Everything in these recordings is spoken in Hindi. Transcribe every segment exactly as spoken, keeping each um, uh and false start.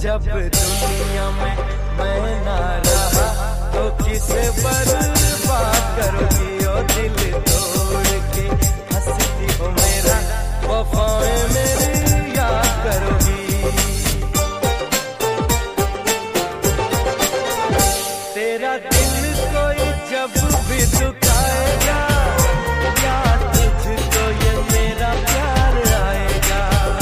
जब दुनिया में मैं ना रहा तो किसे बर्बाद करोगी ओ दिल तोड़ के हंसती हो मेरा वफाएं मेरी याद करोगी। तेरा दिल कोई जब भी दुखाएगा याद तुझको ये मेरा प्यार आएगा।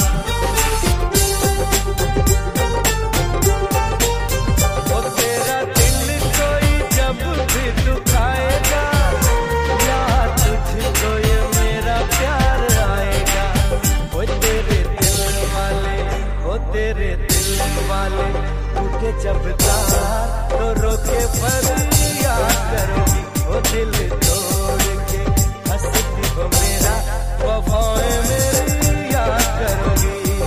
ओ तेरा दिल कोई जब भी दुखाएगा याद तुझको ये मेरा प्यार आएगा। ओ तेरे दिल वाले ओ तेरे दिल वाले टूटे जब तार तो रोके पर याद करोगी ओ दिल तोड़ के हंसती हो मेरा वफाएं मेरी याद करोगी।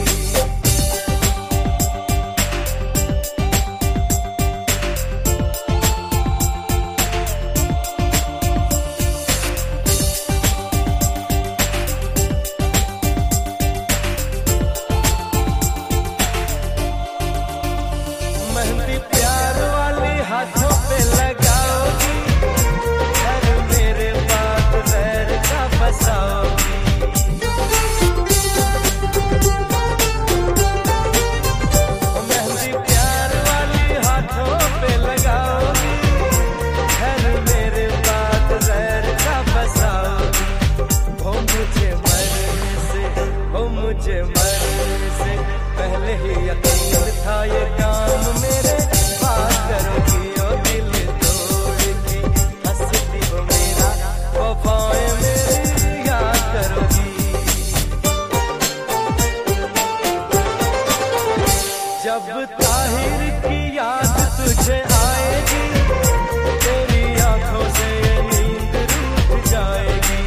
मेहंदी प्यार वाली हाथों पे लगाओगी घर मेरे बात वैर का बसाओगी। मेहंदी प्यार वाली हाथों पे लगाओगी घर मेरे बात वैर का बसाओगी। हो मुझे मरने से हो मुझे मरने से पहले ही यकीन था ये काम मेरे बात करोगी ओ दिल तोड़ के हंसती हो मेरा वफाएं मेरी याद करोगी। जब ताहिर की याद तुझे आएगी तेरी आंखों से ये नींद रूठ जाएगी।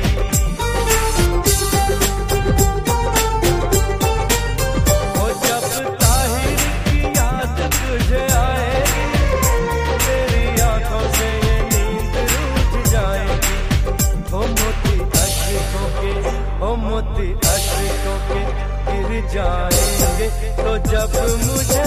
ओ जब ताहिर की याद तुझे आएगी तेरी आंखों से ये नींद रूठ जाएगी। ओ मोती अश्कों के ओ मोती अश्कों के गिर जाएंगे तो जब मुझे